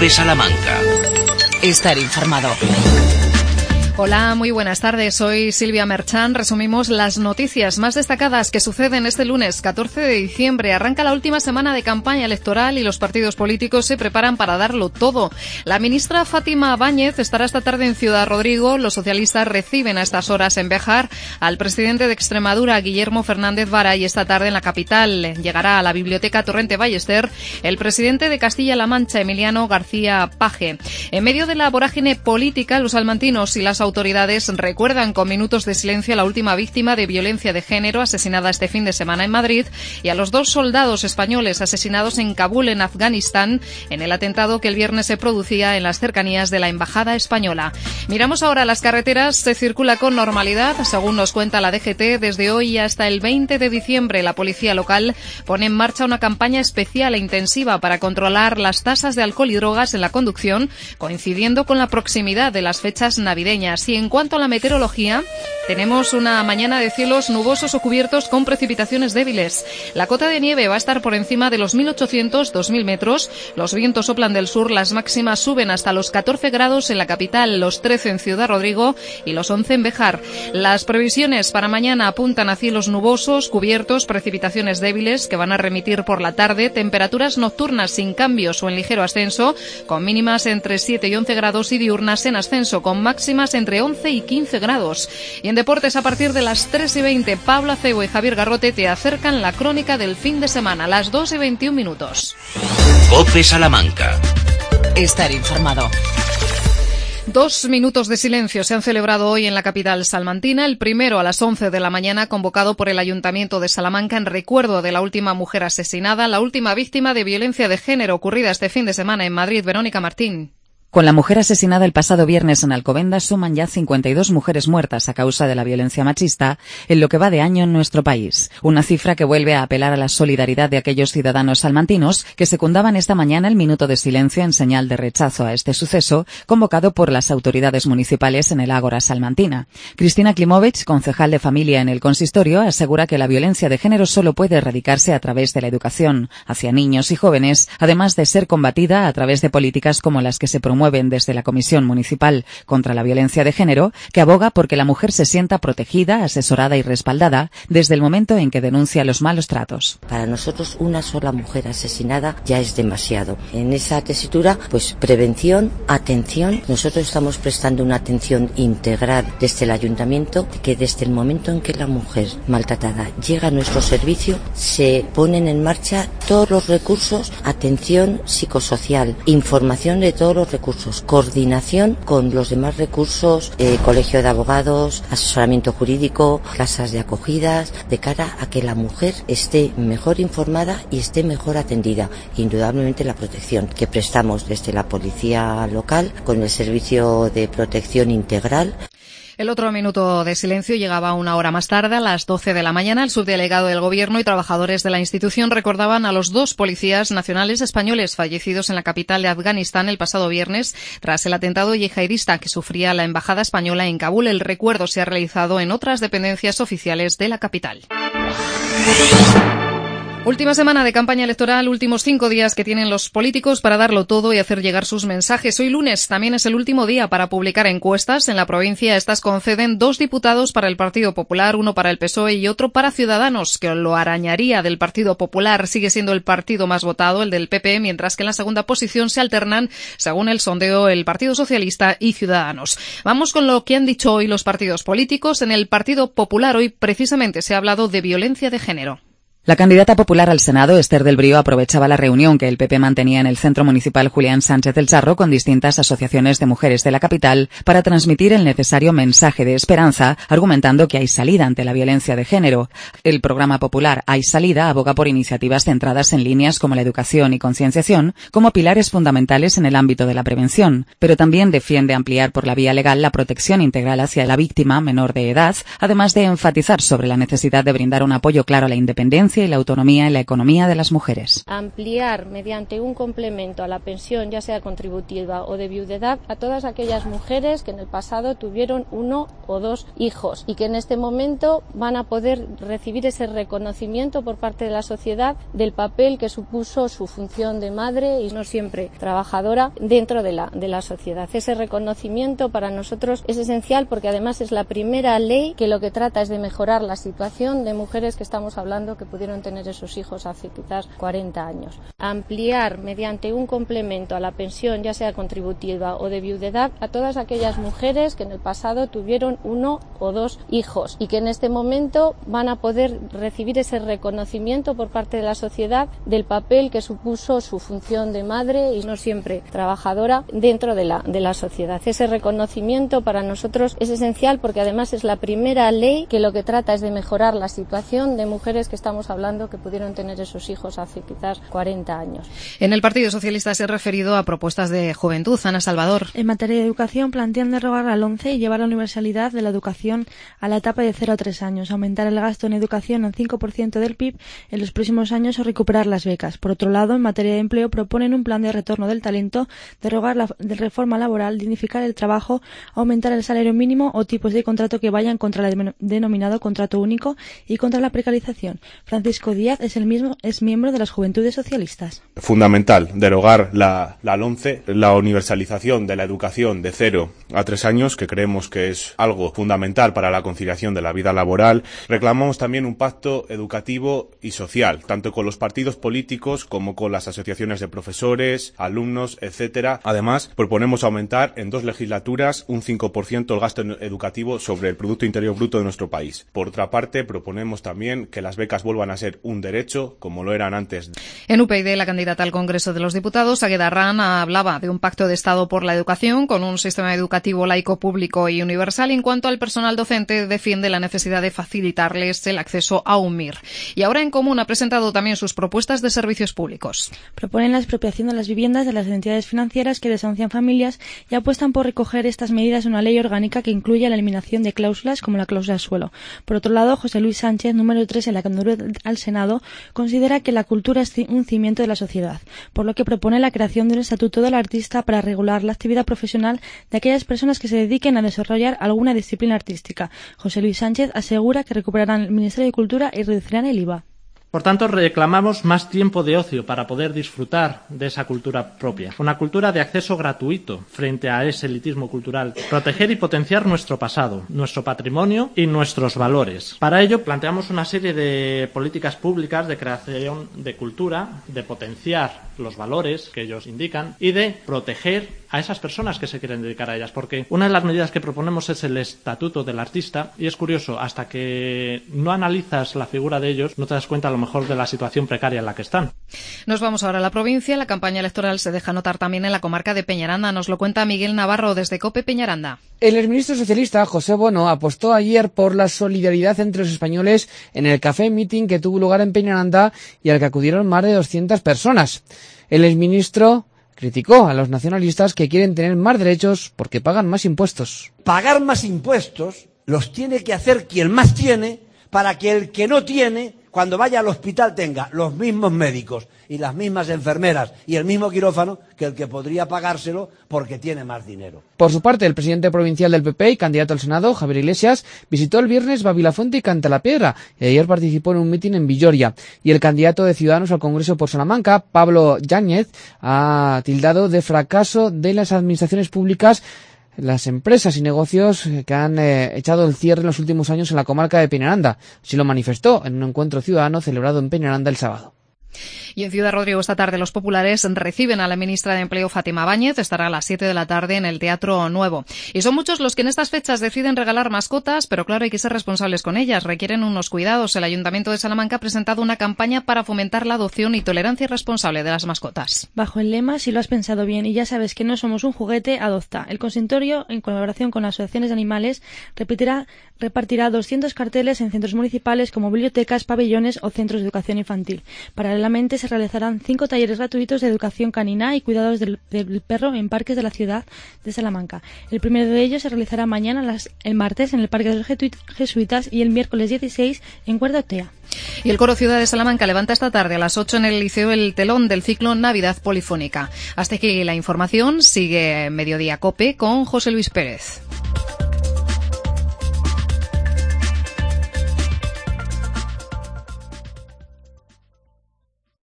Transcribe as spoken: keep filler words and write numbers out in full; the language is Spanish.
COPE Salamanca. Estar informado. Hola, muy buenas tardes. Soy Silvia Merchán. Resumimos las noticias más destacadas que suceden este lunes catorce de diciembre. Arranca la última semana de campaña electoral y los partidos políticos se preparan para darlo todo. La ministra Fátima Báñez estará esta tarde en Ciudad Rodrigo. Los socialistas reciben a estas horas en Béjar al presidente de Extremadura, Guillermo Fernández Vara, y esta tarde en la capital llegará a la Biblioteca Torrente Ballester el presidente de Castilla-La Mancha, Emiliano García Paje. En medio de la vorágine política, los salmantinos y las autoridades recuerdan con minutos de silencio a la última víctima de violencia de género asesinada este fin de semana en Madrid y a los dos soldados españoles asesinados en Kabul, en Afganistán, en el atentado que el viernes se producía en las cercanías de la Embajada Española. Miramos ahora las carreteras. Se circula con normalidad, según nos cuenta la D G T. Desde hoy hasta el veinte de diciembre, la policía local pone en marcha una campaña especial e intensiva para controlar las tasas de alcohol y drogas en la conducción, coincidiendo con la proximidad de las fechas navideñas. Y en cuanto a la meteorología, tenemos una mañana de cielos nubosos o cubiertos con precipitaciones débiles. La cota de nieve va a estar por encima de los mil ochocientos a dos mil metros. Los vientos soplan del sur. Las máximas suben hasta los catorce grados en la capital, los trece en Ciudad Rodrigo y los once en Béjar. Las previsiones para mañana apuntan a cielos nubosos, cubiertos, precipitaciones débiles que van a remitir por la tarde, temperaturas nocturnas sin cambios o en ligero ascenso, con mínimas entre siete y once grados y diurnas en ascenso, con máximas entre once y quince grados. Y en deportes, a partir de las tres y veinte, Pablo Acebo y Javier Garrote te acercan la crónica del fin de semana, a las dos y veintiún minutos. COPE Salamanca. Estar informado. Dos minutos de silencio se han celebrado hoy en la capital salmantina. El primero a las once de la mañana, convocado por el Ayuntamiento de Salamanca en recuerdo de la última mujer asesinada, la última víctima de violencia de género ocurrida este fin de semana en Madrid. Verónica Martín. Con la mujer asesinada el pasado viernes en Alcobendas, suman ya cincuenta y dos mujeres muertas a causa de la violencia machista en lo que va de año en nuestro país. Una cifra que vuelve a apelar a la solidaridad de aquellos ciudadanos salmantinos que secundaban esta mañana el minuto de silencio en señal de rechazo a este suceso, convocado por las autoridades municipales en el Ágora salmantina. Cristina Klimovich, concejal de familia en el consistorio, asegura que la violencia de género solo puede erradicarse a través de la educación hacia niños y jóvenes, además de ser combatida a través de políticas como las que se promueven mueven desde la Comisión Municipal contra la Violencia de Género, que aboga porque la mujer se sienta protegida, asesorada y respaldada desde el momento en que denuncia los malos tratos. Para nosotros, una sola mujer asesinada ya es demasiado. En esa tesitura, pues prevención, atención. Nosotros estamos prestando una atención integral desde el Ayuntamiento, que desde el momento en que la mujer maltratada llega a nuestro servicio, se ponen en marcha todos los recursos, atención psicosocial, información de todos los recursos, coordinación con los demás recursos, eh, colegio de abogados, asesoramiento jurídico, casas de acogidas, de cara a que la mujer esté mejor informada y esté mejor atendida. Indudablemente la protección que prestamos desde la policía local con el servicio de protección integral. El otro minuto de silencio llegaba una hora más tarde, a las doce de la mañana. El subdelegado del Gobierno y trabajadores de la institución recordaban a los dos policías nacionales españoles fallecidos en la capital de Afganistán el pasado viernes tras el atentado yihadista que sufría la Embajada Española en Kabul. El recuerdo se ha realizado en otras dependencias oficiales de la capital. Última semana de campaña electoral, últimos cinco días que tienen los políticos para darlo todo y hacer llegar sus mensajes. Hoy lunes también es el último día para publicar encuestas. En la provincia estas conceden dos diputados para el Partido Popular, uno para el P S O E y otro para Ciudadanos, que lo arañaría del Partido Popular. Sigue siendo el partido más votado, el del P P, mientras que en la segunda posición se alternan, según el sondeo, el Partido Socialista y Ciudadanos. Vamos con lo que han dicho hoy los partidos políticos. En el Partido Popular hoy precisamente se ha hablado de violencia de género. La candidata popular al Senado, Esther del Brío, aprovechaba la reunión que el P P mantenía en el Centro Municipal Julián Sánchez del Charro con distintas asociaciones de mujeres de la capital para transmitir el necesario mensaje de esperanza, argumentando que hay salida ante la violencia de género. El programa popular Hay Salida aboga por iniciativas centradas en líneas como la educación y concienciación como pilares fundamentales en el ámbito de la prevención, pero también defiende ampliar por la vía legal la protección integral hacia la víctima menor de edad, además de enfatizar sobre la necesidad de brindar un apoyo claro a la independencia independencia y la autonomía en la economía de las mujeres. Ampliar mediante un complemento a la pensión, ya sea contributiva o de viudedad, a todas aquellas mujeres que en el pasado tuvieron uno o dos hijos y que en este momento van a poder recibir ese reconocimiento por parte de la sociedad del papel que supuso su función de madre y no siempre trabajadora dentro de la, de la sociedad. Ese reconocimiento para nosotros es esencial porque además es la primera ley que lo que trata es de mejorar la situación de mujeres que estamos hablando que pudieron tener esos hijos hace quizás cuarenta años. Ampliar mediante un complemento a la pensión, ya sea contributiva o de viudedad, a todas aquellas mujeres que en el pasado tuvieron uno o dos hijos y que en este momento van a poder recibir ese reconocimiento por parte de la sociedad del papel que supuso su función de madre y no siempre trabajadora dentro de la, de la sociedad. Ese reconocimiento para nosotros es esencial porque además es la primera ley que lo que trata es de mejorar la situación de mujeres que estamos hablando que pudieron tener esos hijos hace quizás cuarenta años. En el Partido Socialista se ha referido a propuestas de juventud. Ana Salvador. En materia de educación plantean derogar la LOMCE y llevar la universalidad de la educación a la etapa de cero a tres años, aumentar el gasto en educación al cinco por ciento del P I B en los próximos años o recuperar las becas. Por otro lado, en materia de empleo proponen un plan de retorno del talento, derogar la de reforma laboral, dignificar el trabajo, aumentar el salario mínimo o tipos de contrato que vayan contra el denominado contrato único y contra la precarización. Francisco Díaz es el mismo es miembro de las Juventudes Socialistas. Fundamental, derogar la, la LOMCE, la universalización de la educación de cero a tres años, que creemos que es algo fundamental para la conciliación de la vida laboral. Reclamamos también un pacto educativo y social, tanto con los partidos políticos como con las asociaciones de profesores, alumnos, etcétera. Además, proponemos aumentar en dos legislaturas un cinco por ciento el gasto educativo sobre el Producto Interior Bruto de nuestro país. Por otra parte, proponemos también que las becas vuelvan a ser un derecho, como lo eran antes. En U P YD, la candidata al Congreso de los Diputados, Águeda Arran, hablaba de un pacto de Estado por la educación con un sistema educativo laico, público y universal. En cuanto al personal docente, defiende la necesidad de facilitarles el acceso a un M I R. Y ahora En Común ha presentado también sus propuestas de servicios públicos. Proponen la expropiación de las viviendas de las entidades financieras que desahucian familias y apuestan por recoger estas medidas en una ley orgánica que incluya la eliminación de cláusulas como la cláusula suelo. Por otro lado, José Luis Sánchez, número tres en la candidatura al Senado, considera que la cultura es un cimiento de la sociedad, por lo que propone la creación de un estatuto del artista para regular la actividad profesional de aquellas personas que se dediquen a desarrollar alguna disciplina artística. José Luis Sánchez asegura que recuperarán el Ministerio de Cultura y reducirán el I V A. Por tanto, reclamamos más tiempo de ocio para poder disfrutar de esa cultura propia. Una cultura de acceso gratuito frente a ese elitismo cultural. Proteger y potenciar nuestro pasado, nuestro patrimonio y nuestros valores. Para ello, planteamos una serie de políticas públicas de creación de cultura, de potenciar los valores que ellos indican y de proteger a esas personas que se quieren dedicar a ellas. Porque una de las medidas que proponemos es el estatuto del artista y es curioso, hasta que no analizas la figura de ellos, no te das cuenta a lo mejor de la situación precaria en la que están. Nos vamos ahora a la provincia. La campaña electoral se deja notar también en la comarca de Peñaranda. Nos lo cuenta Miguel Navarro desde COPE Peñaranda. El exministro socialista José Bono apostó ayer por la solidaridad entre los españoles en el café meeting que tuvo lugar en Peñaranda y al que acudieron más de doscientas personas. El exministro criticó a los nacionalistas que quieren tener más derechos porque pagan más impuestos. Pagar más impuestos los tiene que hacer quien más tiene para que el que no tiene, cuando vaya al hospital, tenga los mismos médicos y las mismas enfermeras y el mismo quirófano que el que podría pagárselo porque tiene más dinero. Por su parte, el presidente provincial del P P y candidato al Senado, Javier Iglesias, visitó el viernes Babilafuente y Cantalapiedra y ayer participó en un mitin en Villoria. Y el candidato de Ciudadanos al Congreso por Salamanca, Pablo Yáñez, ha tildado de fracaso de las administraciones públicas las empresas y negocios que han eh, echado el cierre en los últimos años en la comarca de Peñaranda. Así lo manifestó en un encuentro ciudadano celebrado en Peñaranda el sábado. Y en Ciudad Rodrigo esta tarde los populares reciben a la ministra de Empleo Fátima Báñez. Estará a las siete de la tarde en el Teatro Nuevo. Y son muchos los que en estas fechas deciden regalar mascotas, pero claro, hay que ser responsables con ellas. Requieren unos cuidados. El Ayuntamiento de Salamanca ha presentado una campaña para fomentar la adopción y tolerancia responsable de las mascotas. Bajo el lema, si lo has pensado bien y ya sabes que no somos un juguete, adopta. El consistorio, en colaboración con las asociaciones de animales, repetirá, repartirá doscientos carteles en centros municipales como bibliotecas, pabellones o centros de educación infantil. Para Paralelamente se realizarán cinco talleres gratuitos de educación canina y cuidados del, del perro en parques de la ciudad de Salamanca. El primero de ellos se realizará mañana, las, el martes, en el Parque de los Jesuitas y el miércoles dieciséis en Cuerda-Otea. Y el Coro Ciudad de Salamanca levanta esta tarde a las ocho en el Liceo el telón del ciclo Navidad Polifónica. Hasta aquí la información. Sigue Mediodía COPE con José Luis Pérez.